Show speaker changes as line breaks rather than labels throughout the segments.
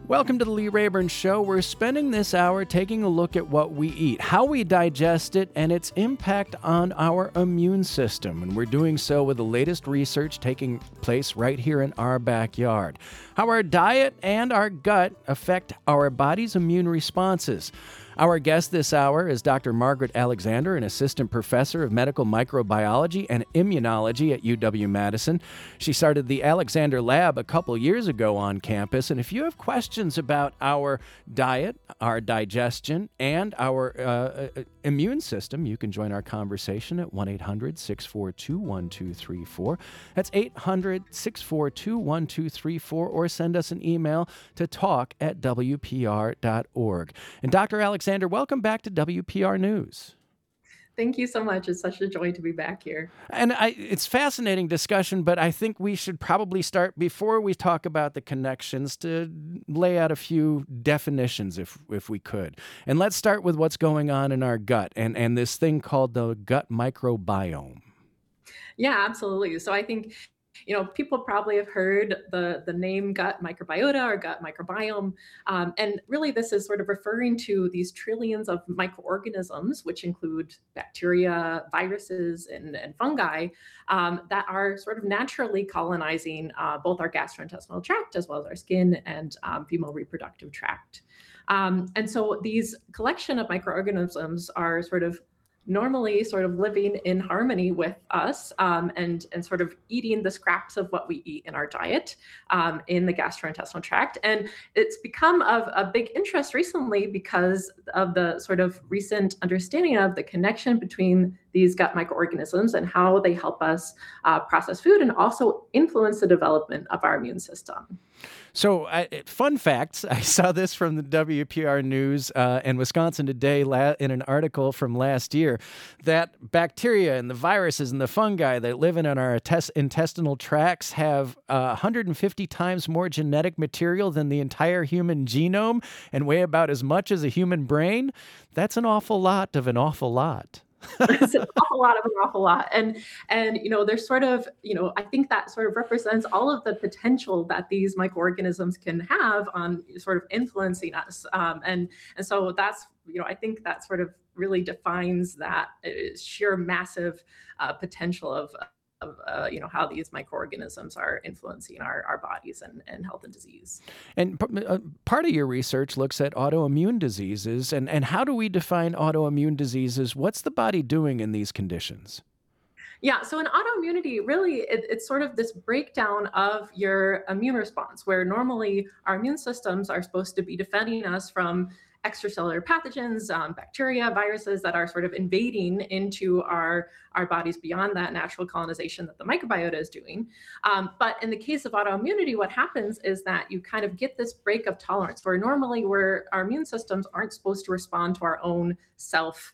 Welcome to the Lee Rayburn Show. We're spending this hour taking a look at what we eat, how we digest it, and its impact on our immune system. And we're doing so with the latest research taking place right here in our backyard. How our diet and our gut affect our body's immune responses. Our guest this hour is Dr. Margaret Alexander, an assistant professor of medical microbiology and immunology at UW-Madison. She started the Alexander Lab a couple years ago on campus. And if you have questions about our diet, our digestion, and our immune system, you can join our conversation at 1-800-642-1234. That's 800-642-1234, or send us an email to talk@wpr.org. And Dr. Alexander, welcome back to WPR News.
Thank you so much. It's such a joy to be back here.
And it's fascinating discussion, but I think we should probably start, before we talk about the connections, to lay out a few definitions if we could. And let's start with what's going on in our gut and this thing called the gut microbiome.
Yeah, absolutely. So I think people probably have heard the name gut microbiota or gut microbiome. And really, this is sort of referring to these trillions of microorganisms, which include bacteria, viruses, and fungi that are sort of naturally colonizing both our gastrointestinal tract as well as our skin and female reproductive tract. And so these collection of microorganisms are normally living in harmony with us and sort of eating the scraps of what we eat in our diet in the gastrointestinal tract. And it's become of a big interest recently because of the sort of recent understanding of the connection between these gut microorganisms and how they help us process food and also influence the development of our immune system.
So, fun facts. I saw this from the WPR News and Wisconsin Today in an article from last year, that bacteria and the viruses and the fungi that live in our intestinal tracts have 150 times more genetic material than the entire human genome and weigh about as much as a human brain. That's an awful lot of an awful lot.
It's an awful lot of an awful lot. And there's I think that sort of represents all of the potential that these microorganisms can have on sort of influencing us. And so that's, I think that sort of really defines that sheer massive potential of how these microorganisms are influencing our bodies and health and disease.
And part of your research looks at autoimmune diseases. And how do we define autoimmune diseases? What's the body doing in these conditions?
Yeah, so in autoimmunity, really, it's sort of this breakdown of your immune response, where normally our immune systems are supposed to be defending us from extracellular pathogens, bacteria, viruses that are sort of invading into our bodies beyond that natural colonization that the microbiota is doing. But in the case of autoimmunity, what happens is that you kind of get this break of tolerance, where normally our immune systems aren't supposed to respond to our own self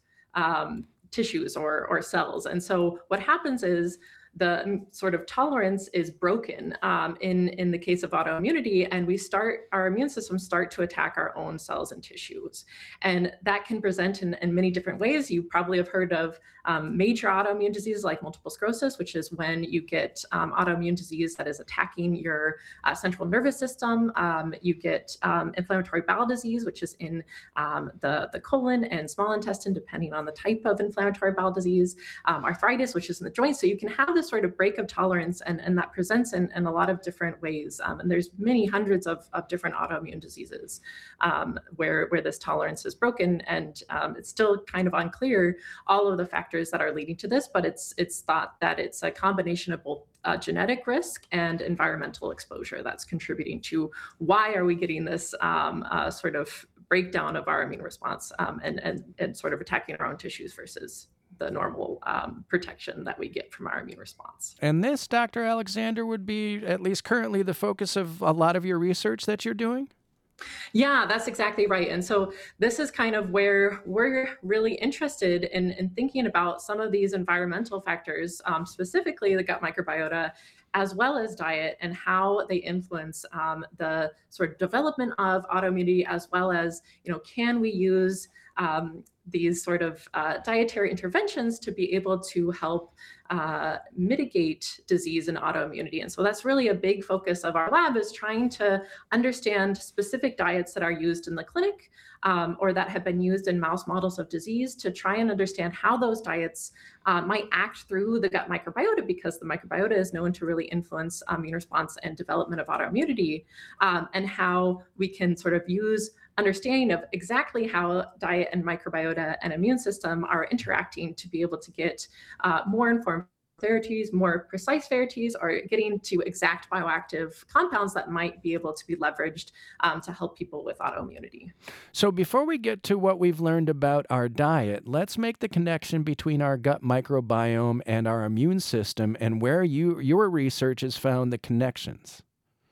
tissues or cells. And so what happens is the sort of tolerance is broken in the case of autoimmunity, and our immune systems start to attack our own cells and tissues. And that can present in many different ways. You probably have heard of major autoimmune diseases like multiple sclerosis, which is when you get autoimmune disease that is attacking your central nervous system. You get inflammatory bowel disease, which is in the colon and small intestine, depending on the type of inflammatory bowel disease. Arthritis, which is in the joints. So you can have this sort of break of tolerance, and that presents in a lot of different ways. And there's many hundreds of different autoimmune diseases where this tolerance is broken, and it's still kind of unclear all of the factors that are leading to this, but it's thought that it's a combination of both genetic risk and environmental exposure that's contributing to why are we getting this sort of breakdown of our immune response and sort of attacking our own tissues versus the normal protection that we get from our immune response.
And this, Dr. Alexander, would be, at least currently, the focus of a lot of your research that you're doing?
Yeah, that's exactly right. And so this is kind of where we're really interested in thinking about some of these environmental factors, specifically the gut microbiota, as well as diet, and how they influence the sort of development of autoimmunity, as well as, can we use these sort of dietary interventions to be able to help mitigate disease and autoimmunity. And so that's really a big focus of our lab, is trying to understand specific diets that are used in the clinic, or that have been used in mouse models of disease, to try and understand how those diets might act through the gut microbiota, because the microbiota is known to really influence immune response and development of autoimmunity, and how we can sort of use understanding of exactly how diet and microbiota and immune system are interacting to be able to get more informed therapies, more precise therapies, or getting to exact bioactive compounds that might be able to be leveraged to help people with autoimmunity.
So before we get to what we've learned about our diet, let's make the connection between our gut microbiome and our immune system, and where your research has found the connections.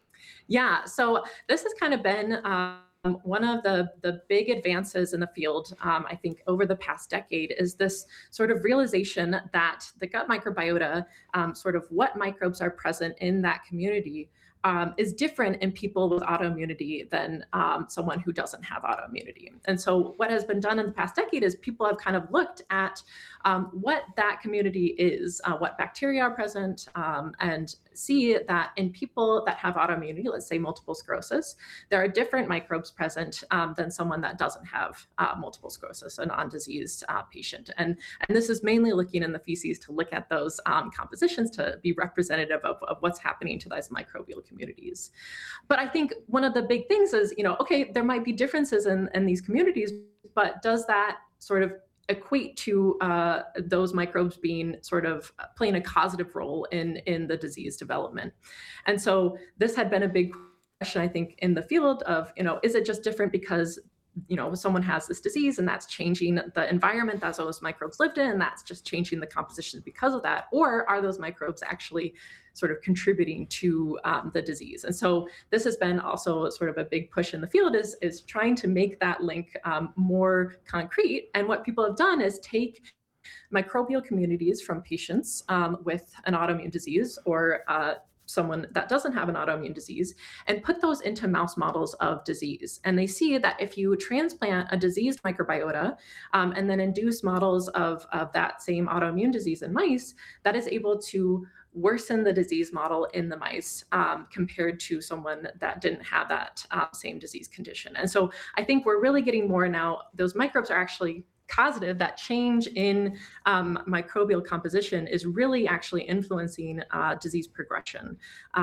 Yeah, so this has kind of been one of the big advances in the field, I think, over the past decade, is this sort of realization that the gut microbiota, sort of what microbes are present in that community, is different in people with autoimmunity than someone who doesn't have autoimmunity. And so what has been done in the past decade is people have kind of looked at what that community is, what bacteria are present, and see that in people that have autoimmunity, let's say multiple sclerosis, there are different microbes present than someone that doesn't have multiple sclerosis, a non-diseased patient. And this is mainly looking in the feces to look at those compositions to be representative of what's happening to those microbial communities. But I think one of the big things is, okay, there might be differences in these communities, but does that sort of equate to those microbes being sort of playing a causative role in the disease development? And so this had been a big question, I think, in the field of, is it just different because someone has this disease and that's changing the environment that those microbes lived in, and that's just changing the composition because of that? Or are those microbes actually sort of contributing to the disease? And so this has been also sort of a big push in the field, is trying to make that link more concrete. And what people have done is take microbial communities from patients with an autoimmune disease, or someone that doesn't have an autoimmune disease, and put those into mouse models of disease. And they see that if you transplant a diseased microbiota and then induce models of that same autoimmune disease in mice, that is able to worsen the disease model in the mice compared to someone that didn't have that same disease condition. And so I think we're really getting more now, those microbes are actually causative. That change in microbial composition is really actually influencing disease progression.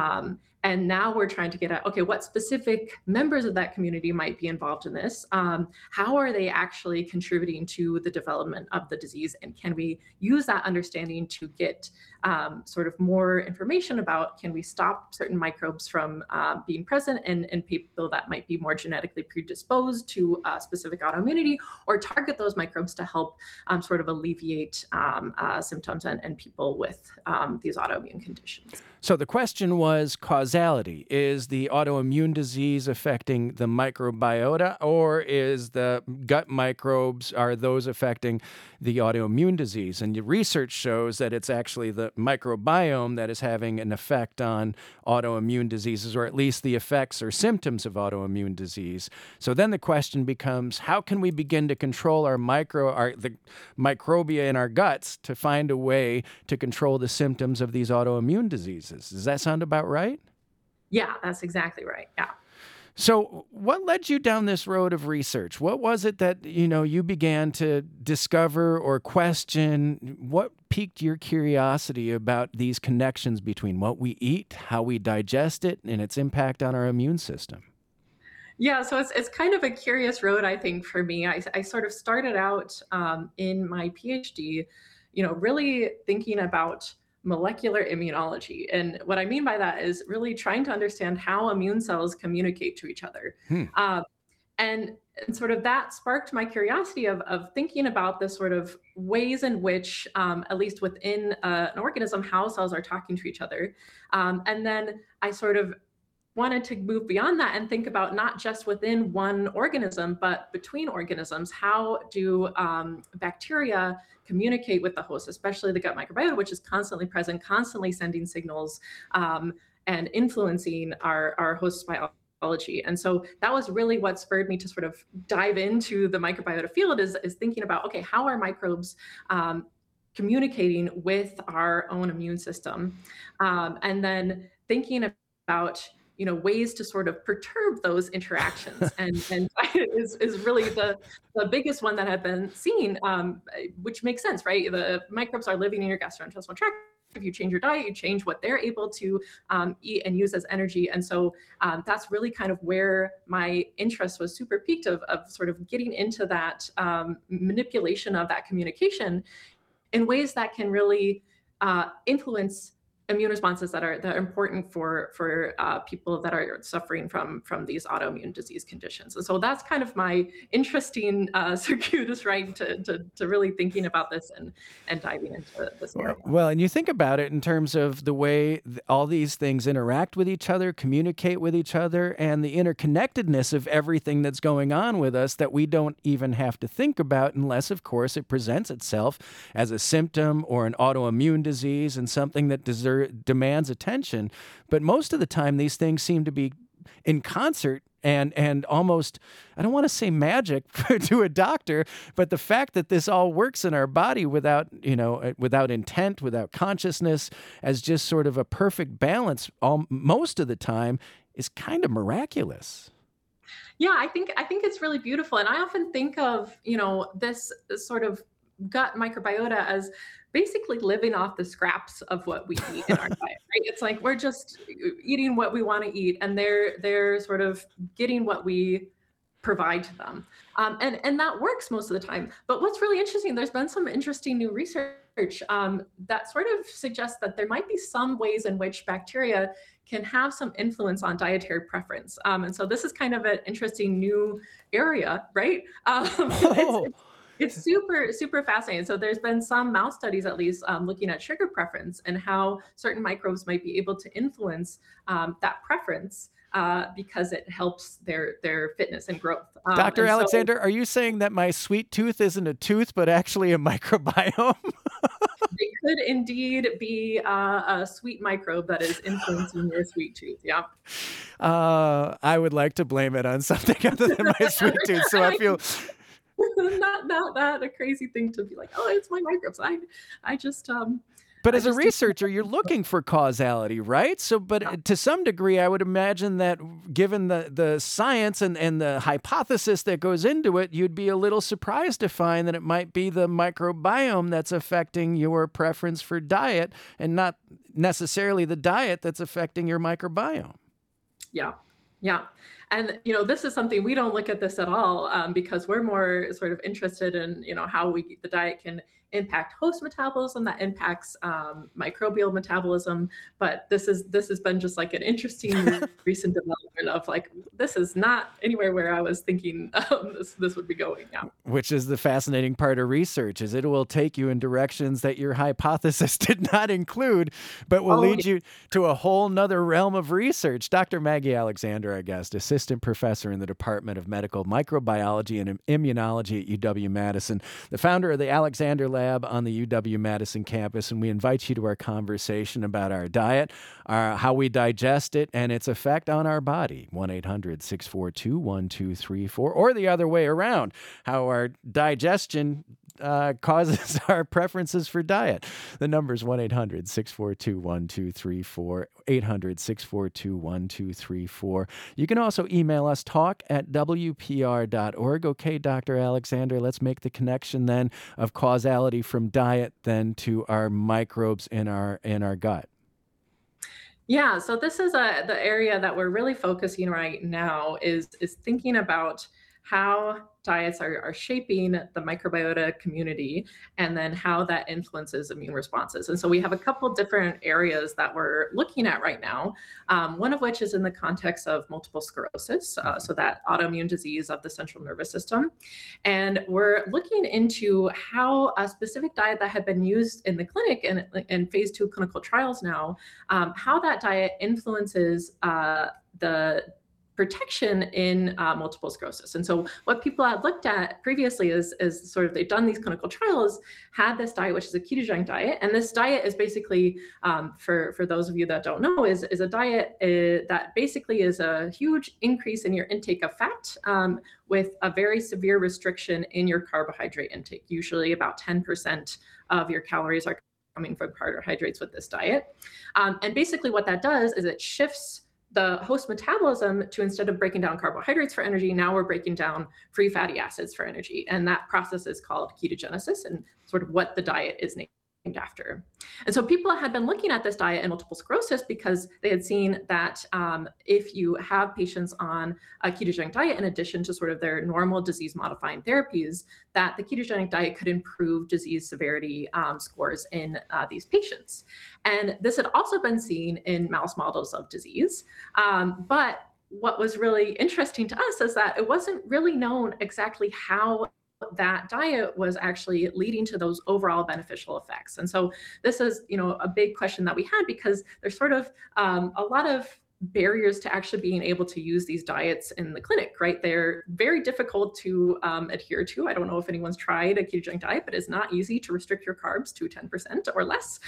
And now we're trying to get at, okay, what specific members of that community might be involved in this? How are they actually contributing to the development of the disease? And can we use that understanding to get sort of more information about, can we stop certain microbes from being present in people that might be more genetically predisposed to specific autoimmunity, or target those microbes to help sort of alleviate symptoms in people with these autoimmune conditions.
So the question was causality. Is the autoimmune disease affecting the microbiota, or is the gut microbes, are those affecting the autoimmune disease? And the research shows that it's actually the microbiome that is having an effect on autoimmune diseases, or at least the effects or symptoms of autoimmune disease. So then the question becomes, how can we begin to control the microbia in our guts to find a way to control the symptoms of these autoimmune diseases? Does that sound about right?
Yeah, that's exactly right. Yeah.
So what led you down this road of research? What was it that, you began to discover or question? What piqued your curiosity about these connections between what we eat, how we digest it, and its impact on our immune system?
Yeah, so it's kind of a curious road, I think, for me. I sort of started out in my PhD, really thinking about molecular immunology. And what I mean by that is really trying to understand how immune cells communicate to each other. And sort of that sparked my curiosity of thinking about the sort of ways in which, at least within an organism, how cells are talking to each other. And then I sort of wanted to move beyond that and think about not just within one organism, but between organisms. How do bacteria communicate with the host, especially the gut microbiota, which is constantly present, constantly sending signals and influencing our host biology biology. And so that was really what spurred me to sort of dive into the microbiota field is thinking about, okay, how are microbes communicating with our own immune system? And then thinking about ways to sort of perturb those interactions and is really the biggest one that had been seen, which makes sense, right? The microbes are living in your gastrointestinal tract. If you change your diet, you change what they're able to eat and use as energy. And so that's really kind of where my interest was super peaked of sort of getting into that manipulation of that communication in ways that can really influence immune responses that are important for people that are suffering from these autoimmune disease conditions. And so that's kind of my interesting circuitous right to really thinking about this and diving into this area.
Well, and you think about it in terms of the way all these things interact with each other, communicate with each other, and the interconnectedness of everything that's going on with us that we don't even have to think about unless, of course, it presents itself as a symptom or an autoimmune disease and something that demands attention. But most of the time, these things seem to be in concert and almost, I don't want to say magic to a doctor, but the fact that this all works in our body without intent, without consciousness, as just sort of a perfect balance most of the time is kind of miraculous.
Yeah, I think it's really beautiful. And I often think of, this sort of gut microbiota as basically living off the scraps of what we eat in our diet, right? It's like we're just eating what we want to eat, and they're sort of getting what we provide to them, and that works most of the time. But what's really interesting, there's been some interesting new research that sort of suggests that there might be some ways in which bacteria can have some influence on dietary preference, and so this is kind of an interesting new area, right? It's super, super fascinating. So there's been some mouse studies, at least, looking at sugar preference and how certain microbes might be able to influence that preference because it helps their fitness and growth.
Dr. Alexander, are you saying that my sweet tooth isn't a tooth, but actually a microbiome?
It could indeed be a sweet microbe that is influencing your sweet tooth. Yeah.
I would like to blame it on something other than my sweet tooth. So I feel...
not that a crazy thing to be like, oh, it's my microbes. I just
But as a researcher, you're looking for causality, right? So, but to some degree, I would imagine that given the science and the hypothesis that goes into it, you'd be a little surprised to find that it might be the microbiome that's affecting your preference for diet and not necessarily the diet that's affecting your microbiome.
Yeah. Yeah. And, this is something we don't look at this at all because we're more sort of interested in, how the diet can impact host metabolism that impacts microbial metabolism. But this has been just like an interesting recent development of like, this is not anywhere where I was thinking this would be going. Yeah.
Which is the fascinating part of research, is it will take you in directions that your hypothesis did not include, but will lead you to a whole nother realm of research. Dr. Maggie Alexander, our guest, assistant professor in the Department of Medical Microbiology and Immunology at UW-Madison, the founder of the Alexander Lab on the UW-Madison campus, and we invite you to our conversation about our diet, how we digest it, and its effect on our body. 1-800-642-1234, or the other way around, how our digestion causes our preferences for diet. The number is 1-800-642-1234, 800-642-1234. You can also email us, talk@wpr.org. Okay, Dr. Alexander, let's make the connection then of causality from diet then to our microbes in our gut.
Yeah, so this is the area that we're really focusing right now is thinking about how diets are shaping the microbiota community and then how that influences immune responses. And so we have a couple different areas that we're looking at right now, one of which is in the context of multiple sclerosis, so that autoimmune disease of the central nervous system. And we're looking into how a specific diet that had been used in the clinic and in phase 2 clinical trials now, how that diet influences the protection in multiple sclerosis. And so what people had looked at previously is sort of, they've done these clinical trials, had this diet, which is a ketogenic diet. And this diet is basically, for those of you that don't know, is a diet that basically is a huge increase in your intake of fat with a very severe restriction in your carbohydrate intake. Usually about 10% of your calories are coming from carbohydrates with this diet. And basically what that does is it shifts the host metabolism to, instead of breaking down carbohydrates for energy, now we're breaking down free fatty acids for energy. And that process is called ketogenesis, and sort of what the diet is named after. And so people had been looking at this diet in multiple sclerosis because they had seen that if you have patients on a ketogenic diet, in addition to sort of their normal disease modifying therapies, that the ketogenic diet could improve disease severity scores in these patients. And this had also been seen in mouse models of disease. But what was really interesting to us is that it wasn't really known exactly how that diet was actually leading to those overall beneficial effects. And so this is, a big question that we had, because there's sort of a lot of barriers to actually being able to use these diets in the clinic, right? They're very difficult to adhere to. I don't know if anyone's tried a ketogenic diet, but it's not easy to restrict your carbs to 10% or less.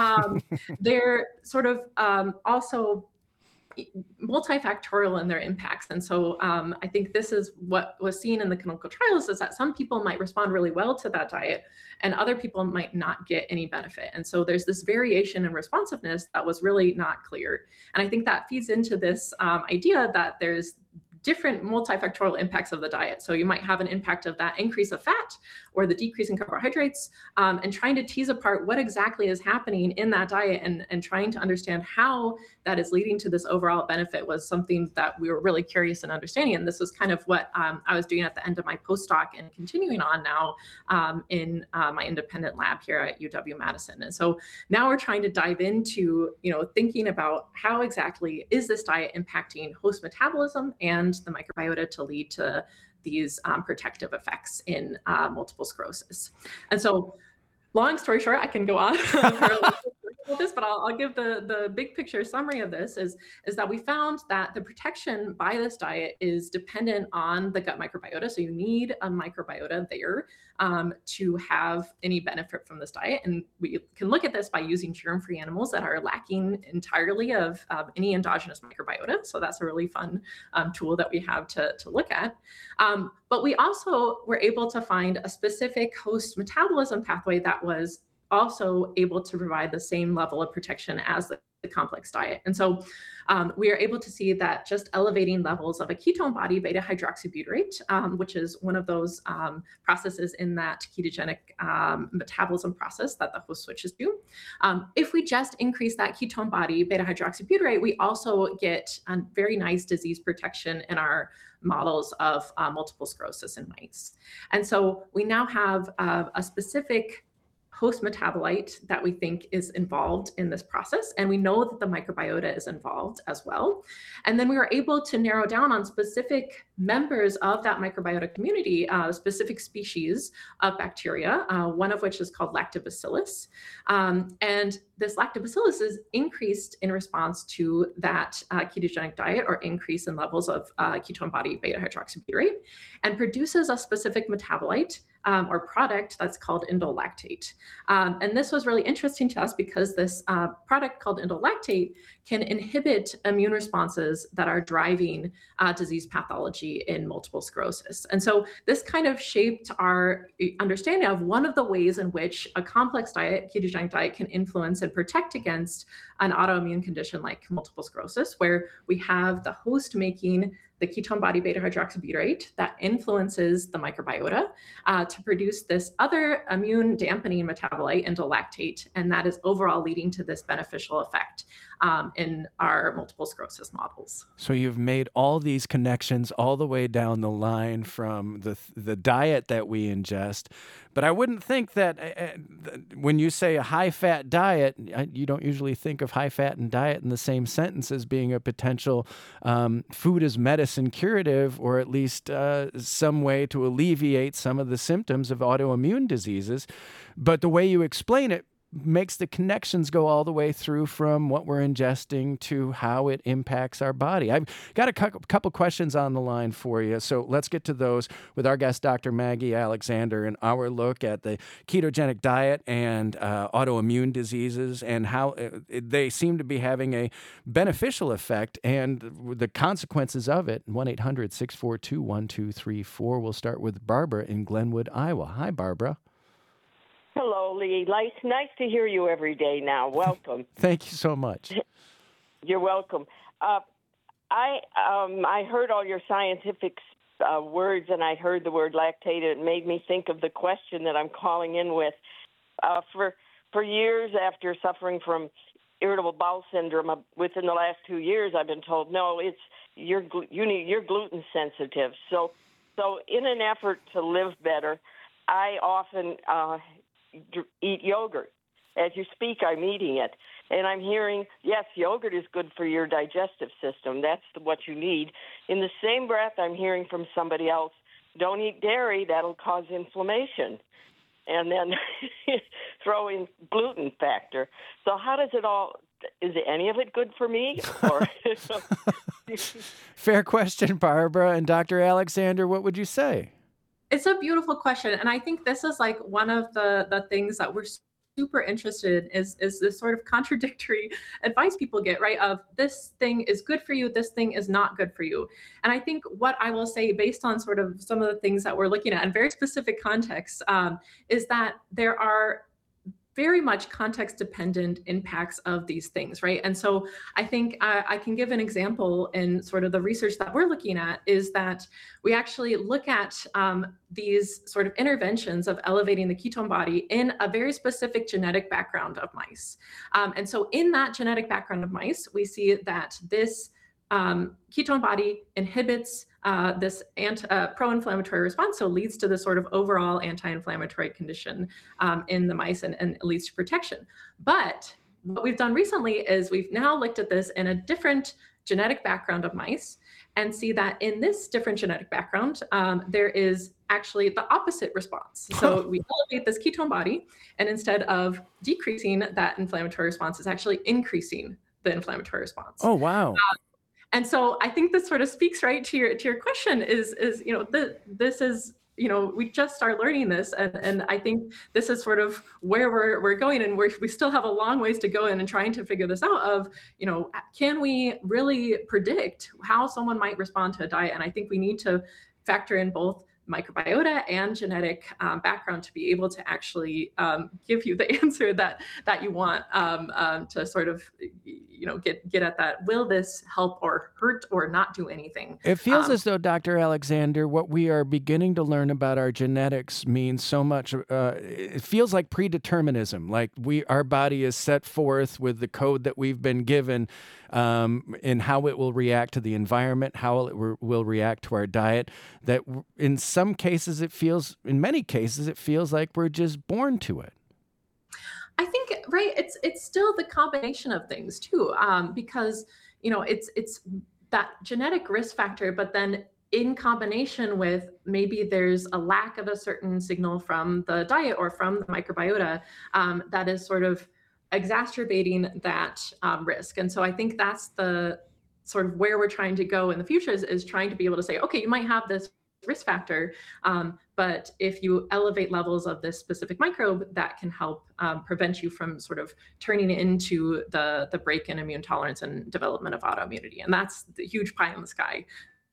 They're sort of also multifactorial in their impacts. And so I think this is what was seen in the clinical trials, is that some people might respond really well to that diet and other people might not get any benefit. And so there's this variation in responsiveness that was really not clear. And I think that feeds into this idea that there's different multifactorial impacts of the diet. So you might have an impact of that increase of fat or the decrease in carbohydrates, and trying to tease apart what exactly is happening in that diet and trying to understand how that is leading to this overall benefit was something that we were really curious in understanding. And this was kind of what I was doing at the end of my postdoc and continuing on now in my independent lab here at UW-Madison. And so now we're trying to dive into, thinking about how exactly is this diet impacting host metabolism and the microbiota to lead to these protective effects in multiple sclerosis. And so, long story short, I can go on for this, but I'll give the big picture summary of this is that we found that the protection by this diet is dependent on the gut microbiota. So you need a microbiota there to have any benefit from this diet. And we can look at this by using germ-free animals that are lacking entirely of any endogenous microbiota. So that's a really fun tool that we have to look at. But we also were able to find a specific host metabolism pathway that was also able to provide the same level of protection as the complex diet. And so we are able to see that just elevating levels of a ketone body, beta hydroxybutyrate, which is one of those processes in that ketogenic metabolism process that the host switches to. If we just increase that ketone body, beta hydroxybutyrate, we also get a very nice disease protection in our models of multiple sclerosis in mice. And so we now have a specific host metabolite that we think is involved in this process. And we know that the microbiota is involved as well. And then we were able to narrow down on specific members of that microbiota community, specific species of bacteria, one of which is called lactobacillus. And this lactobacillus is increased in response to that ketogenic diet or increase in levels of ketone body beta hydroxybutyrate, and produces a specific metabolite or product that's called indolactate. And this was really interesting to us because this product called indolactate can inhibit immune responses that are driving disease pathology in multiple sclerosis. And so this kind of shaped our understanding of one of the ways in which a complex diet, ketogenic diet, can influence and protect against an autoimmune condition like multiple sclerosis, where we have the host making the ketone body beta hydroxybutyrate that influences the microbiota to produce this other immune dampening metabolite, indolactate, and that is overall leading to this beneficial effect in our multiple sclerosis models.
So you've made all these connections all the way down the line from the diet that we ingest. But I wouldn't think that when you say a high-fat diet, you don't usually think of high-fat and diet in the same sentence as being a potential food as medicine curative, or at least some way to alleviate some of the symptoms of autoimmune diseases. But the way you explain it makes the connections go all the way through from what we're ingesting to how it impacts our body. I've got a couple questions on the line for you, so let's get to those with our guest, Dr. Maggie Alexander, and our look at the ketogenic diet and autoimmune diseases and how they seem to be having a beneficial effect and the consequences of it. 1-800-642-1234. We'll start with Barbara in Glenwood, Iowa. Hi, Barbara.
Hello, Lee. Nice to hear you every day now. Welcome.
Thank you so much.
You're welcome. I heard all your scientific words, and I heard the word lactate. It made me think of the question that I'm calling in with. For years after suffering from irritable bowel syndrome, within the last 2 years, I've been told, no, you're gluten sensitive. So in an effort to live better, I often eat yogurt. As you speak, I'm eating it. And I'm hearing, yes, yogurt is good for your digestive system. That's what you need. In the same breath, I'm hearing from somebody else, don't eat dairy, that'll cause inflammation. And then throw in gluten factor. So how does it all, is any of it good for me? Or
Fair question, Barbara. And Dr. Alexander, what would you say?
It's a beautiful question. And I think this is like one of the things that we're super interested in is this sort of contradictory advice people get, right? Of this thing is good for you, this thing is not good for you. And I think what I will say based on sort of some of the things that we're looking at in very specific contexts is that there are very much context dependent impacts of these things, right? And so I think I can give an example in sort of the research that we're looking at is that we actually look at these sort of interventions of elevating the ketone body in a very specific genetic background of mice. And so in that genetic background of mice, we see that this ketone body inhibits this pro-inflammatory response, so leads to this sort of overall anti-inflammatory condition in the mice and leads to protection. But what we've done recently is we've now looked at this in a different genetic background of mice and see that in this different genetic background, there is actually the opposite response. So we elevate this ketone body, and instead of decreasing that inflammatory response, it's actually increasing the inflammatory response.
Oh, wow.
And so I think this sort of speaks right to your question is this is, we just are learning this. And I think this is sort of where we're going, and we still have a long ways to go in and trying to figure this out of, can we really predict how someone might respond to a diet? And I think we need to factor in both microbiota and genetic background to be able to actually give you the answer that you want to sort of get at that. Will this help or hurt or not do anything?
It feels as though, Dr. Alexander, what we are beginning to learn about our genetics means so much. It feels like predeterminism, like our body is set forth with the code that we've been given in how it will react to the environment, how it will react to our diet, that in some cases in many cases, it feels like we're just born to it.
I think, right, it's still the combination of things too, because, it's that genetic risk factor, but then in combination with maybe there's a lack of a certain signal from the diet or from the microbiota that is sort of exacerbating that risk. And so I think that's the sort of where we're trying to go in the future is trying to be able to say, okay, you might have this risk factor, but if you elevate levels of this specific microbe, that can help prevent you from sort of turning into the break in immune tolerance and development of autoimmunity. And that's the huge pie in the sky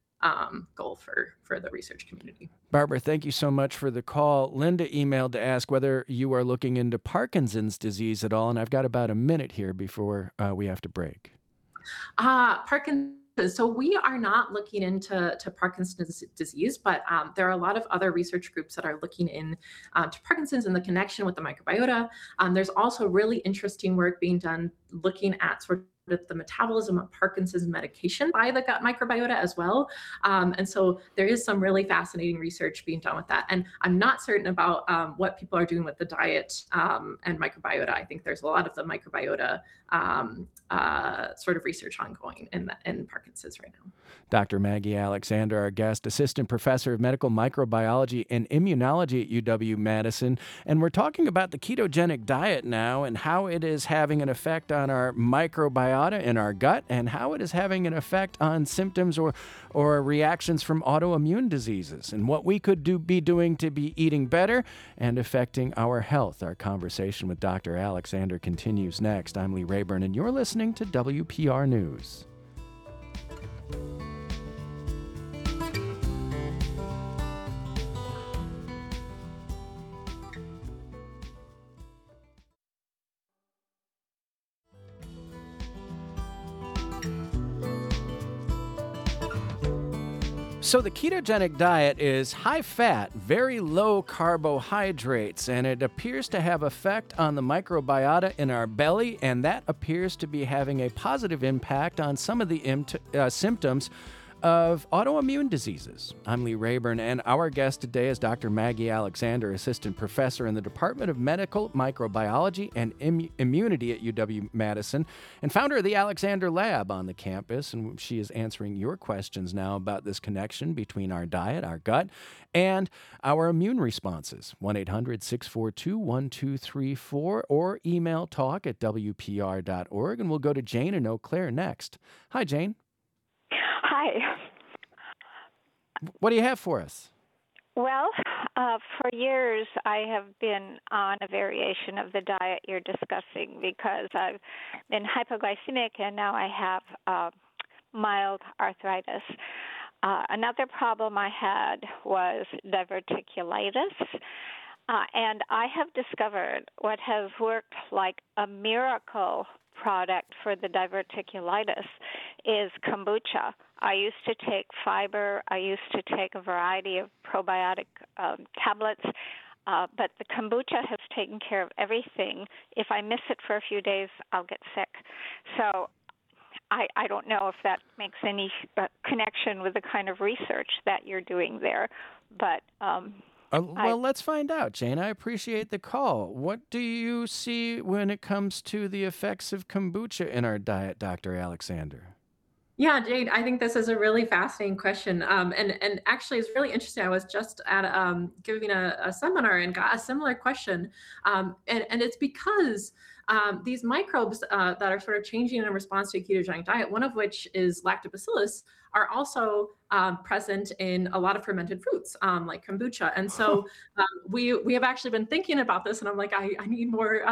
goal for the research community.
Barbara, thank you so much for the call. Linda emailed to ask whether you are looking into Parkinson's disease at all, and I've got about a minute here before we have to break.
Parkinson's. So we are not looking into Parkinson's disease, but there are a lot of other research groups that are looking in to Parkinson's and the connection with the microbiota. There's also really interesting work being done looking at sort the metabolism of Parkinson's medication by the gut microbiota as well. And so there is some really fascinating research being done with that. And I'm not certain about what people are doing with the diet and microbiota. I think there's a lot of the microbiota sort of research ongoing in Parkinson's right now.
Dr. Maggie Alexander, our guest, Assistant Professor of Medical Microbiology and Immunology at UW-Madison. And we're talking about the ketogenic diet now and how it is having an effect on our microbiota in our gut and how it is having an effect on symptoms or reactions from autoimmune diseases and what we could be doing to be eating better and affecting our health. Our conversation with Dr. Alexander continues next. I'm Lee Rayburn, and you're listening to WPR News. So the ketogenic diet is high fat, very low carbohydrates, and it appears to have effect on the microbiota in our belly, and that appears to be having a positive impact on some of the symptoms of autoimmune diseases. I'm Lee Rayburn, and our guest today is Dr. Maggie Alexander, Assistant Professor in the Department of Medical Microbiology and Immunity at UW-Madison, and founder of the Alexander Lab on the campus. And she is answering your questions now about this connection between our diet, our gut, and our immune responses. 1-800-642-1234 or email talk@wpr.org. And we'll go to Jane in Eau Claire next. Hi, Jane.
Hi.
What do you have for us?
Well, for years I have been on a variation of the diet you're discussing because I've been hypoglycemic and now I have mild arthritis. Another problem I had was diverticulitis. And I have discovered what has worked like a miracle product for the diverticulitis is kombucha. I used to take fiber. I used to take a variety of probiotic tablets, but the kombucha has taken care of everything. If I miss it for a few days, I'll get sick. So I don't know if that makes any connection with the kind of research that you're doing there, but
well, let's find out, Jane. I appreciate the call. What do you see when it comes to the effects of kombucha in our diet, Dr. Alexander?
Yeah, Jade, I think this is a really fascinating question. And actually it's really interesting. I was just at giving a seminar and got a similar question. And it's because these microbes that are sort of changing in response to a ketogenic diet, one of which is lactobacillus, are also present in a lot of fermented foods, like kombucha. And so we have actually been thinking about this, and I'm like, I need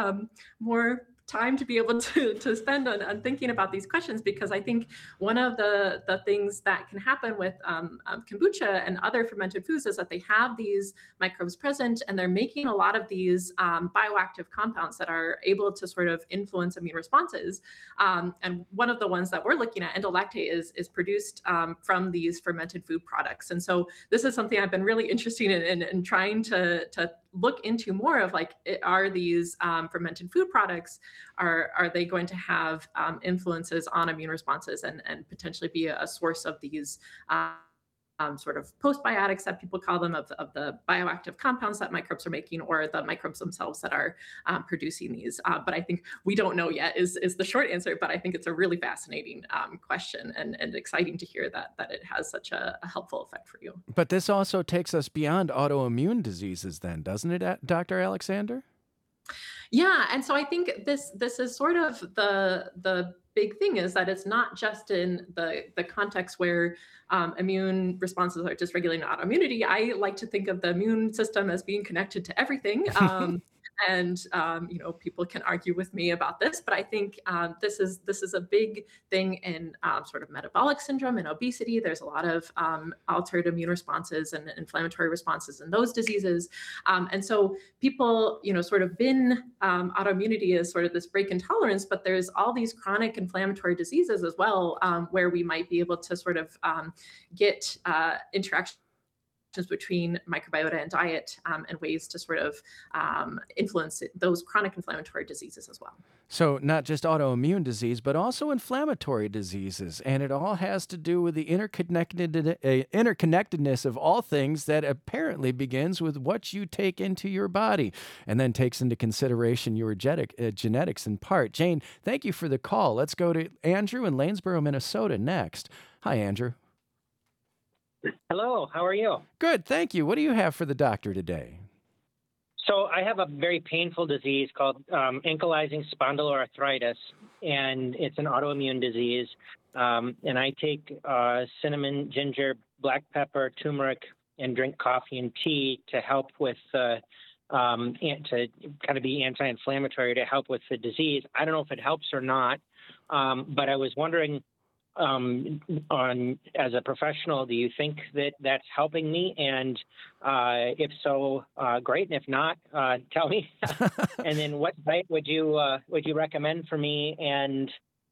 more time to be able to spend on thinking about these questions, because I think one of the things that can happen with kombucha and other fermented foods is that they have these microbes present and they're making a lot of these bioactive compounds that are able to sort of influence immune responses. And one of the ones that we're looking at, endolactate, is produced from these fermented food products. And so this is something I've been really interested in trying to look into more of, like, are these fermented food products, are they going to have influences on immune responses and potentially be a source of these sort of postbiotics that people call them, of the bioactive compounds that microbes are making, or the microbes themselves that are producing these. But I think we don't know yet is the short answer, but I think it's a really fascinating question and exciting to hear that it has such a helpful effect for you.
But this also takes us beyond autoimmune diseases then, doesn't it, Dr. Alexander?
Yeah, and so I think this is sort of the big thing, is that it's not just in the context where immune responses are dysregulating autoimmunity. I like to think of the immune system as being connected to everything. And people can argue with me about this, but I think this is a big thing in sort of metabolic syndrome and obesity. There's a lot of altered immune responses and inflammatory responses in those diseases. And so people, sort of bin autoimmunity as sort of this break in tolerance, but there's all these chronic inflammatory diseases as well, where we might be able to sort of get interaction between microbiota and diet, and ways to sort of influence those chronic inflammatory diseases as well.
So, not just autoimmune disease, but also inflammatory diseases. And it all has to do with the interconnectedness of all things that apparently begins with what you take into your body and then takes into consideration your genetics in part. Jane, thank you for the call. Let's go to Andrew in Lanesboro, Minnesota next. Hi, Andrew.
Hello, how are you?
Good, thank you. What do you have for the doctor today?
So I have a very painful disease called ankylosing spondyloarthritis, and it's an autoimmune disease. And I take cinnamon, ginger, black pepper, turmeric, and drink coffee and tea to help with to kind of be anti-inflammatory to help with the disease. I don't know if it helps or not, but I was wondering, as a professional, do you think that that's helping me? And if so, great. And if not, tell me. And then what diet would you recommend for me? And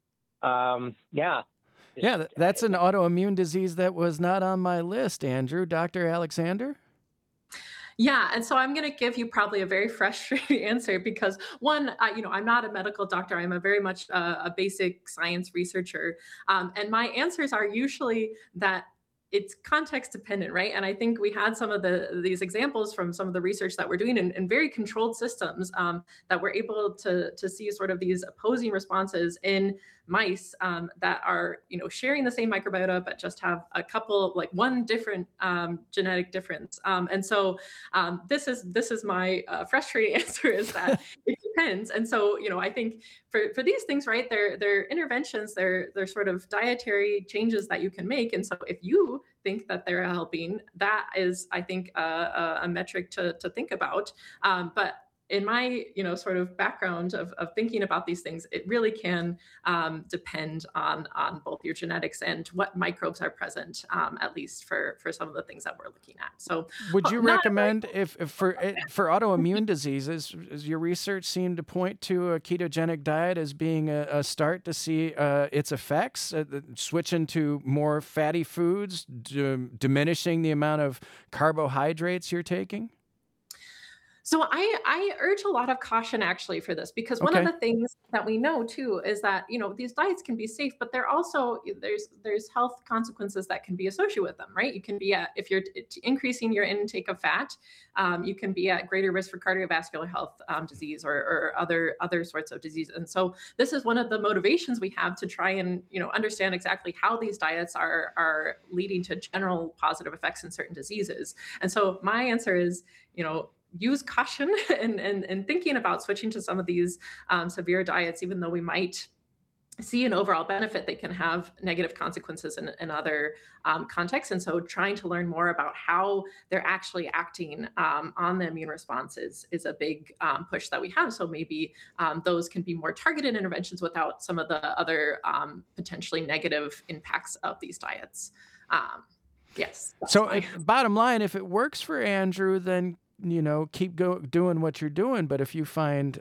that's an autoimmune disease that was not on my list, Andrew. Dr. Alexander?
Yeah, and so I'm going to give you probably a very frustrating answer because one, I'm not a medical doctor. I'm a very much a basic science researcher, and my answers are usually that it's context dependent, right? And I think we had some of these examples from some of the research that we're doing in very controlled systems, that we're able to see sort of these opposing responses in mice that are sharing the same microbiota but just have a couple, like one different genetic difference. And so this is my frustrating answer, is that it depends. And so I think for these things, right, they're interventions, they're sort of dietary changes that you can make. And so if you think that they're helping, that is, I think, a metric to think about. But in my sort of background of thinking about these things, it really can depend on both your genetics and what microbes are present, at least for some of the things that we're looking at. So
would you recommend, if for autoimmune diseases, does your research seem to point to a ketogenic diet as being a start to see its effects, switching to more fatty foods, diminishing the amount of carbohydrates you're taking?
So I urge a lot of caution actually for this, because one of the things that we know too is that these diets can be safe, but they're also there's health consequences that can be associated with them, right? You can be if you're increasing your intake of fat, you can be at greater risk for cardiovascular health disease or other sorts of disease. And so this is one of the motivations we have to try and understand exactly how these diets are leading to general positive effects in certain diseases. And so my answer is use caution and thinking about switching to some of these severe diets, even though we might see an overall benefit, they can have negative consequences in other contexts. And so trying to learn more about how they're actually acting on the immune responses is a big push that we have. So maybe those can be more targeted interventions without some of the other potentially negative impacts of these diets. Yes.
So bottom line, if it works for Andrew, then keep doing what you're doing. But if you find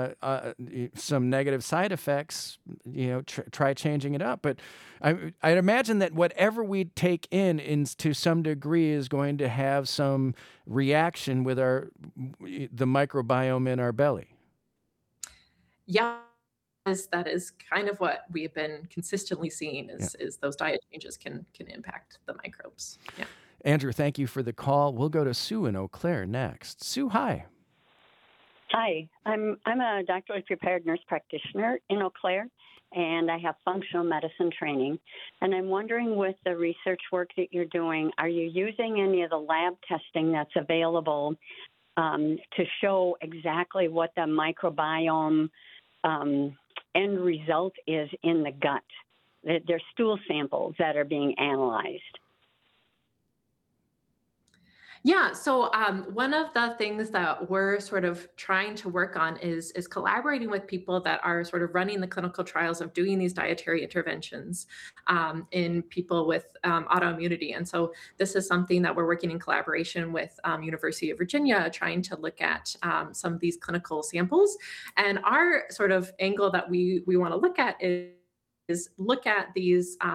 some negative side effects, try changing it up. But I'd imagine that whatever we take in to some degree is going to have some reaction with the microbiome in our belly.
Yeah. That is kind of what we've been consistently seeing is those diet changes can impact the microbes. Yeah.
Andrew, thank you for the call. We'll go to Sue in Eau Claire next. Sue, hi.
Hi, I'm a doctorally prepared nurse practitioner in Eau Claire, and I have functional medicine training. And I'm wondering, with the research work that you're doing, are you using any of the lab testing that's available to show exactly what the microbiome end result is in the gut? There's stool samples that are being analyzed.
Yeah, so one of the things that we're sort of trying to work on is collaborating with people that are sort of running the clinical trials of doing these dietary interventions in people with autoimmunity. And so this is something that we're working in collaboration with University of Virginia, trying to look at some of these clinical samples. And our sort of angle that we want to look at is look at these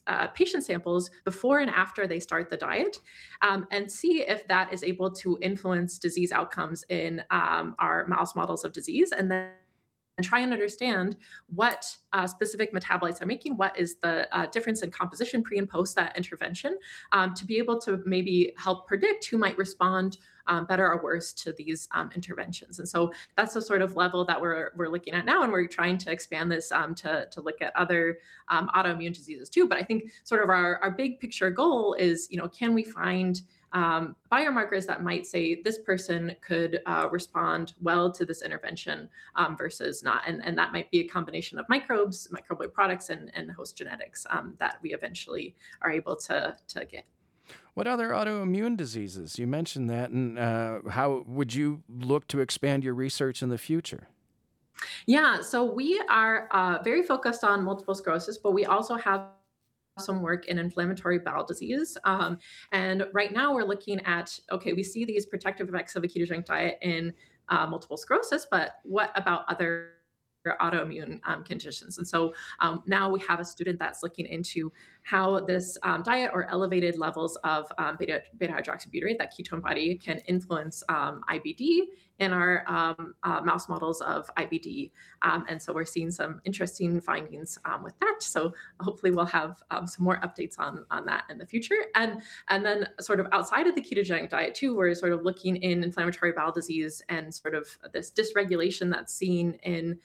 patient samples before and after they start the diet, and see if that is able to influence disease outcomes in our mouse models of disease, and then try and understand what specific metabolites are making, what is the difference in composition pre and post that intervention, to be able to maybe help predict who might respond better or worse to these interventions. And so that's the sort of level that we're looking at now, and we're trying to expand this to look at other autoimmune diseases too. But I think sort of our big picture goal is, can we find biomarkers that might say this person could respond well to this intervention versus not. And that might be a combination of microbes, microbial products, and host genetics that we eventually are able to get.
What other autoimmune diseases? You mentioned that, and how would you look to expand your research in the future?
Yeah, so we are very focused on multiple sclerosis, but we also have some work in inflammatory bowel disease. And right now we're looking at, okay, we see these protective effects of a ketogenic diet in multiple sclerosis, but what about other autoimmune conditions? And so now we have a student that's looking into how this diet or elevated levels of beta hydroxybutyrate, that ketone body, can influence IBD in our mouse models of IBD. And so we're seeing some interesting findings with that. So hopefully we'll have some more updates on that in the future. And then sort of outside of the ketogenic diet too, we're sort of looking in inflammatory bowel disease and sort of this dysregulation that's seen in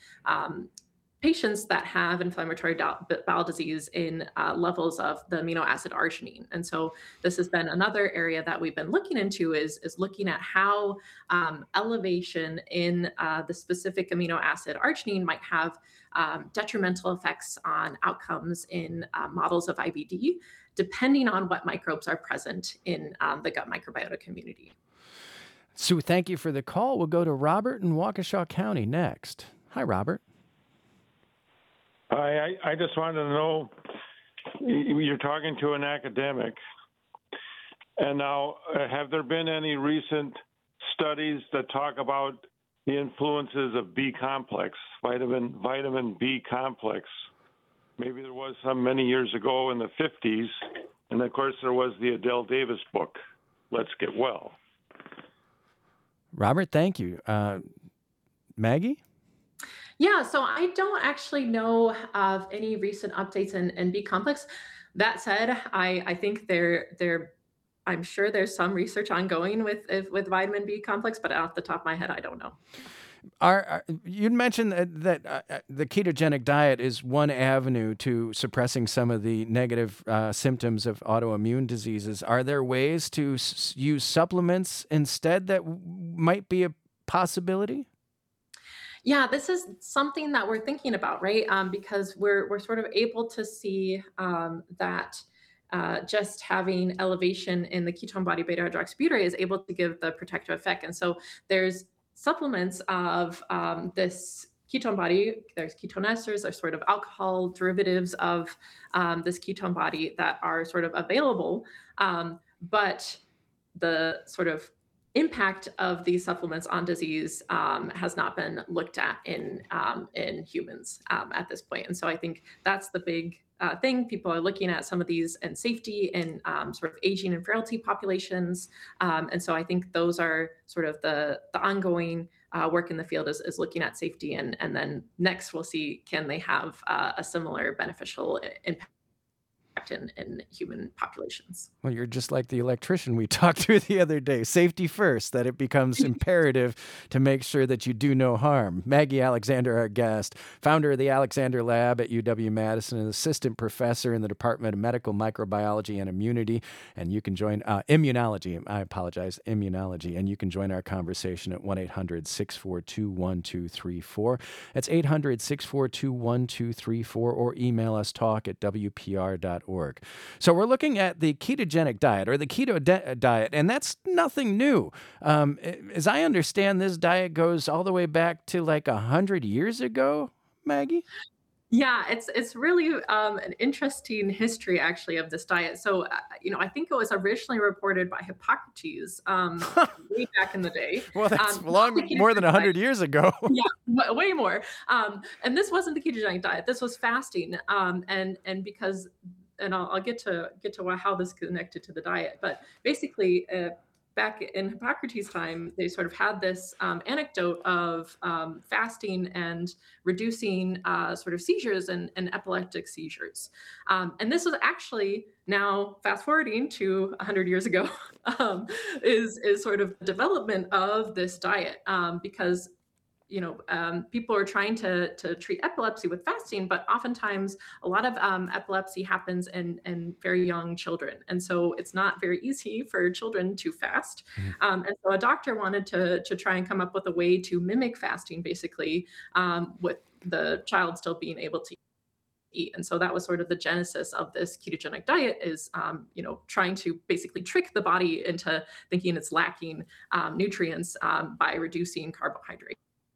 patients that have inflammatory bowel disease in levels of the amino acid arginine. And so this has been another area that we've been looking into, is looking at how elevation in the specific amino acid arginine might have detrimental effects on outcomes in models of IBD, depending on what microbes are present in the gut microbiota community.
Sue, thank you for the call. We'll go to Robert in Waukesha County next. Hi, Robert.
Hi, I just wanted to know, you're talking to an academic, and now have there been any recent studies that talk about the influences of B complex, vitamin B complex? Maybe there was some many years ago in the 50s, and of course there was the Adele Davis book, Let's Get Well.
Robert, thank you. Maggie?
Yeah, so I don't actually know of any recent updates in B complex. That said, I think I'm sure there's some research ongoing with vitamin B complex, but off the top of my head, I don't know.
You'd mentioned that the ketogenic diet is one avenue to suppressing some of the negative symptoms of autoimmune diseases. Are there ways to use supplements instead that might be a possibility?
Yeah, this is something that we're thinking about, right? Because we're sort of able to see that just having elevation in the ketone body beta hydroxybutyrate is able to give the protective effect. And so there's supplements of this ketone body. There's ketone esters, there's sort of alcohol derivatives of this ketone body that are sort of available. But the sort of impact of these supplements on disease has not been looked at in humans at this point. And so I think that's the big thing. People are looking at some of these and safety in sort of aging and frailty populations. And so I think those are sort of the ongoing work in the field is looking at safety. And then next we'll see, can they have a similar beneficial impact in human populations?
Well, you're just like the electrician we talked to the other day. Safety first, that it becomes imperative to make sure that you do no harm. Maggie Alexander, our guest, founder of the Alexander Lab at UW-Madison, an assistant professor in the Department of Medical Microbiology and Immunity. And you can join immunology. And you can join our conversation at 1-800-642-1234. That's 800-642-1234, or email us talk@wpr.org. So we're looking at the ketogenic diet, or the keto diet, and that's nothing new. As I understand, this diet goes all the way back to like 100 years ago, Maggie?
Yeah, it's really an interesting history, actually, of this diet. So, I think it was originally reported by Hippocrates way back in the day.
Well, that's more than 100 years ago.
Yeah, way more. And this wasn't the ketogenic diet. This was fasting. And because and I'll get to how this connected to the diet. But basically, back in Hippocrates' time, they sort of had this anecdote of fasting and reducing sort of seizures and epileptic seizures. And this was actually, now fast forwarding to 100 years ago, is sort of development of this diet, because people are trying to treat epilepsy with fasting, but oftentimes a lot of epilepsy happens in very young children. And so it's not very easy for children to fast. And so a doctor wanted to try and come up with a way to mimic fasting, basically, with the child still being able to eat. And so that was sort of the genesis of this ketogenic diet, is trying to basically trick the body into thinking it's lacking nutrients by reducing carbohydrates.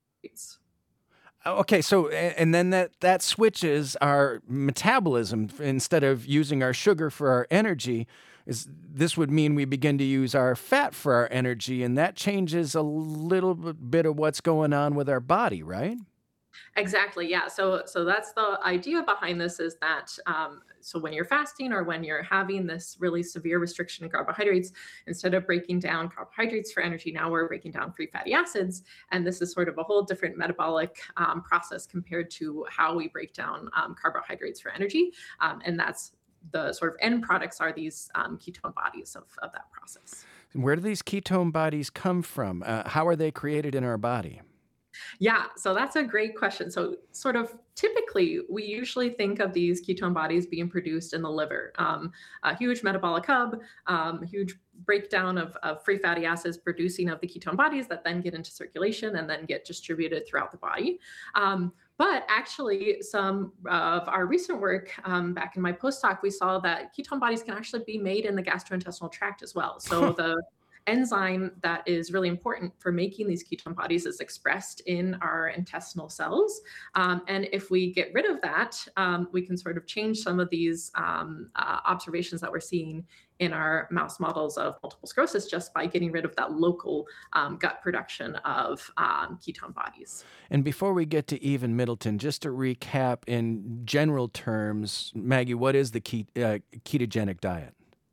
Okay, so and then that switches our metabolism. Instead of using our sugar for our energy, this would mean we begin to use our fat for our energy, and that changes a little bit of what's going on with our body, right?
Exactly. Yeah. So that's the idea behind this, is that so when you're fasting or when you're having this really severe restriction in carbohydrates, instead of breaking down carbohydrates for energy, now we're breaking down free fatty acids. And this is sort of a whole different metabolic process compared to how we break down carbohydrates for energy. And that's the sort of end products are these ketone bodies of that process.
Where do these ketone bodies come from? How are they created in our body?
Yeah, so that's a great question. So, sort of typically, we usually think of these ketone bodies being produced in the liver. A huge metabolic hub, huge breakdown of free fatty acids, producing of the ketone bodies that then get into circulation and then get distributed throughout the body. But actually, some of our recent work back in my postdoc, we saw that ketone bodies can actually be made in the gastrointestinal tract as well. So the enzyme that is really important for making these ketone bodies is expressed in our intestinal cells. And if we get rid of that, we can sort of change some of these observations that we're seeing in our mouse models of multiple sclerosis just by getting rid of that local gut production of ketone bodies.
And before we get to Eve and Middleton, just to recap in general terms, Maggie, what is the ketogenic diet?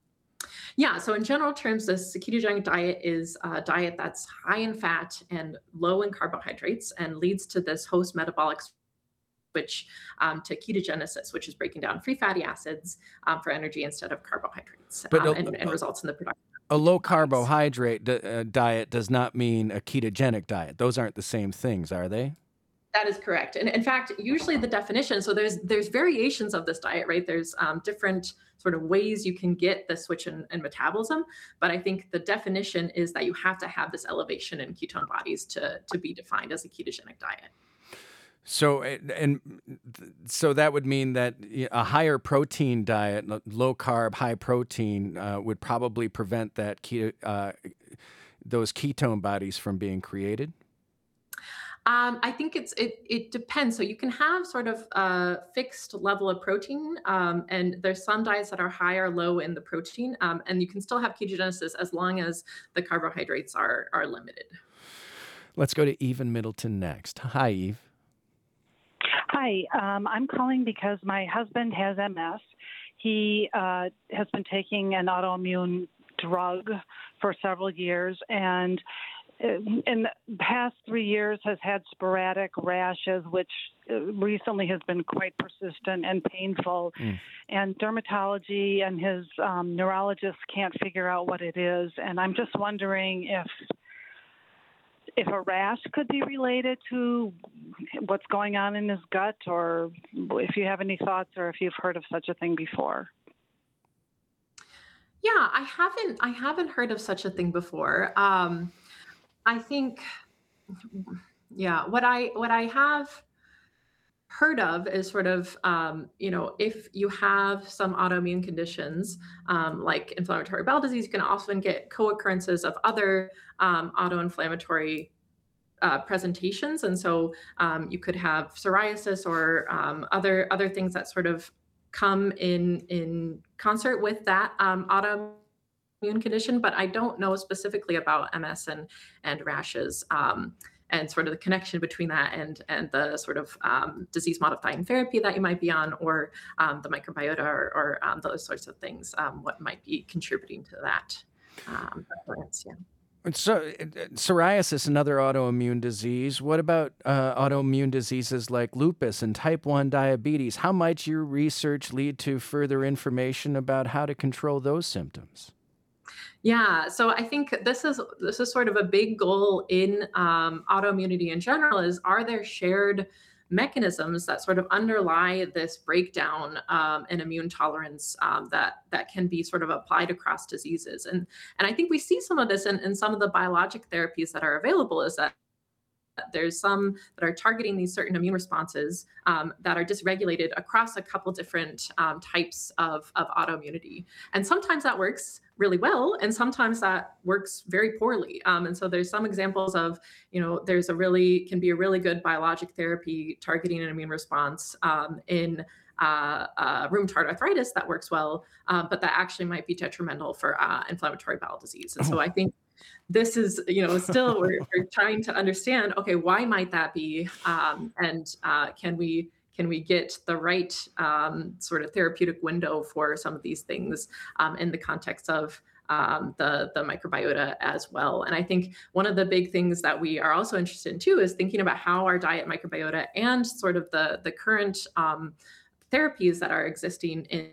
Yeah, so in general terms, this ketogenic diet is a diet that's high in fat and low in carbohydrates, and leads to this host metabolic switch to ketogenesis, which is breaking down free fatty acids for energy instead of carbohydrates, and results in the production.
A low carbohydrate diet does not mean a ketogenic diet. Those aren't the same things, are they?
That is correct. And in fact, usually the definition, so there's variations of this diet, right? There's different sort of ways you can get the switch in metabolism. But I think the definition is that you have to have this elevation in ketone bodies to be defined as a ketogenic diet.
So so that would mean that a higher protein diet, low carb, high protein, would probably prevent that those ketone bodies from being created.
I think it depends. So you can have sort of a fixed level of protein, and there's some diets that are high or low in the protein, and you can still have ketogenesis as long as the carbohydrates are limited.
Let's go to Eve and Middleton next. Hi, Eve.
Hi, I'm calling because my husband has MS. He has been taking an autoimmune drug for several years, and in the past 3 years has had sporadic rashes, which recently has been quite persistent and painful. And dermatology and his neurologist can't figure out what it is. And I'm just wondering if a rash could be related to what's going on in his gut, or if you have any thoughts or if you've heard of such a thing before.
Yeah, I haven't heard of such a thing before. I think, yeah, what I have heard of is sort of, if you have some autoimmune conditions, like inflammatory bowel disease, you can often get co-occurrences of other autoinflammatory presentations. And so you could have psoriasis or other things that sort of come in concert with that autoimmune condition, but I don't know specifically about MS and rashes. and sort of the connection between that and the sort of disease modifying therapy that you might be on, or the microbiota, or those sorts of things, what might be contributing to that. Yeah.
So, psoriasis, another autoimmune disease. What about autoimmune diseases like lupus and type 1 diabetes? How might your research lead to further information about how to control those symptoms?
Yeah, so I think this is sort of a big goal in autoimmunity in general. Is, are there shared mechanisms that sort of underlie this breakdown in immune tolerance, that can be sort of applied across diseases? And I think we see some of this in some of the biologic therapies that are available. Is that there's some that are targeting these certain immune responses that are dysregulated across a couple different types of autoimmunity. And sometimes that works really well, and sometimes that works very poorly. And so there's some examples of, there's can be a really good biologic therapy targeting an immune response in rheumatoid arthritis that works well, but that actually might be detrimental for inflammatory bowel disease. And so I think this is, still we're trying to understand, okay, why might that be? And can we get the right sort of therapeutic window for some of these things in the context of the microbiota as well? And I think one of the big things that we are also interested in too is thinking about how our diet microbiota and sort of the current therapies that are existing in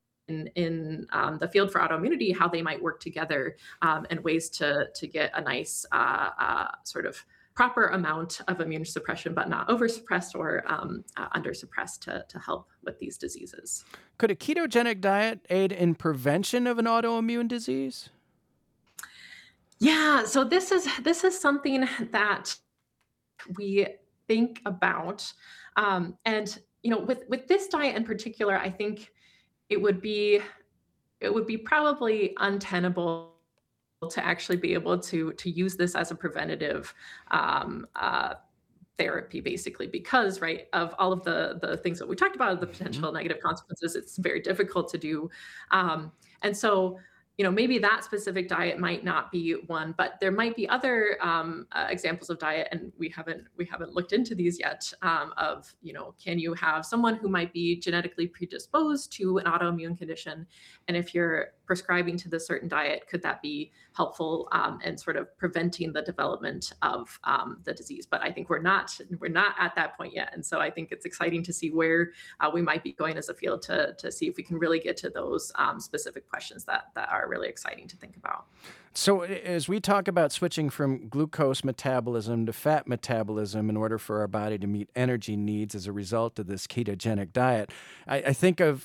the field for autoimmunity, how they might work together, and ways to get a nice sort of proper amount of immune suppression, but not oversuppressed or undersuppressed to help with these diseases.
Could a ketogenic diet aid in prevention of an autoimmune disease?
Yeah, so this is something that we think about, and with this diet in particular, I think it would be probably untenable to actually be able to use this as a preventative therapy, basically, because, right, of all of the things that we talked about, the potential negative consequences, it's very difficult to do. And so, maybe that specific diet might not be one, but there might be other examples of diet, and we haven't looked into these yet. Of can you have someone who might be genetically predisposed to an autoimmune condition, and if you're prescribing to this certain diet, could that be helpful in sort of preventing the development of the disease? But I think we're not at that point yet, and so I think it's exciting to see where we might be going as a field to see if we can really get to those specific questions that are really exciting to think about.
So as we talk about switching from glucose metabolism to fat metabolism in order for our body to meet energy needs as a result of this ketogenic diet, I think of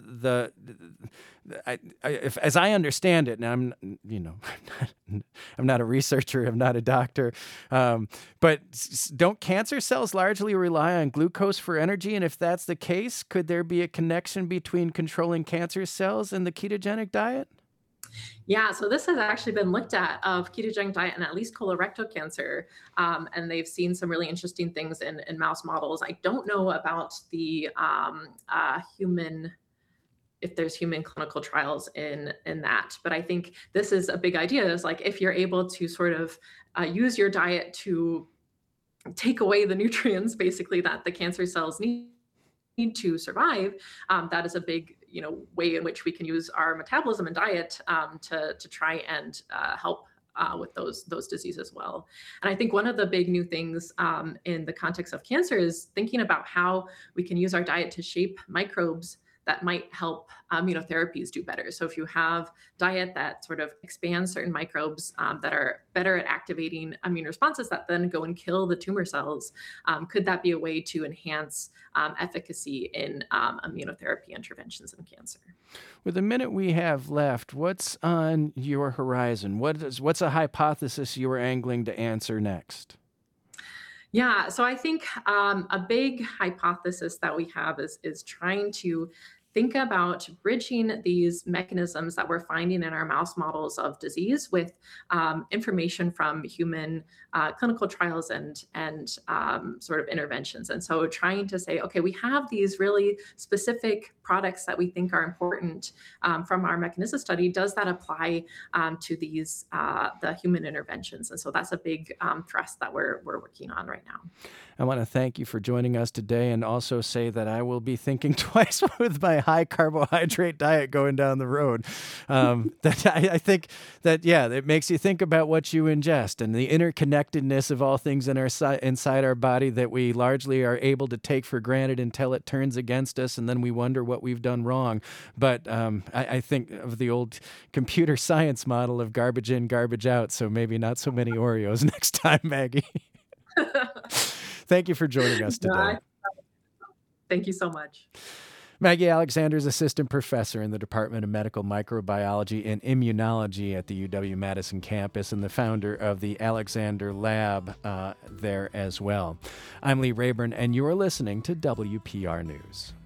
as I understand it, and I'm not a researcher, I'm not a doctor, but don't cancer cells largely rely on glucose for energy? And if that's the case, could there be a connection between controlling cancer cells and the ketogenic diet?
Yeah, so this has actually been looked at of ketogenic diet and at least colorectal cancer, and they've seen some really interesting things in mouse models. I don't know about the human, if there's human clinical trials in that, but I think this is a big idea. Is like, if you're able to sort of use your diet to take away the nutrients, basically, that the cancer cells need to survive, that is a big way in which we can use our metabolism and diet to try and help with those diseases as well. And I think one of the big new things in the context of cancer is thinking about how we can use our diet to shape microbes that might help immunotherapies do better. So if you have diet that sort of expands certain microbes that are better at activating immune responses that then go and kill the tumor cells, could that be a way to enhance efficacy in immunotherapy interventions in cancer?
With the minute we have left, what's on your horizon? What's a hypothesis you are angling to answer next?
Yeah, so I think a big hypothesis that we have is trying to think about bridging these mechanisms that we're finding in our mouse models of disease with information from human clinical trials and sort of interventions. And so trying to say, okay, we have these really specific products that we think are important from our mechanism study. Does that apply to these the human interventions? And so that's a big thrust that we're working on right now.
I want to thank you for joining us today, and also say that I will be thinking twice with my high carbohydrate diet going down the road. That I think that, yeah, it makes you think about what you ingest and the interconnectedness of all things in inside our body that we largely are able to take for granted until it turns against us, and then we wonder what we've done wrong. But I think of the old computer science model of garbage in, garbage out, so maybe not so many Oreos next time, Maggie. Thank you for joining us today.
Thank you so much.
Maggie Alexander is assistant professor in the Department of Medical Microbiology and Immunology at the UW-Madison campus and the founder of the Alexander Lab there as well. I'm Lee Rayburn, and you're listening to WPR News.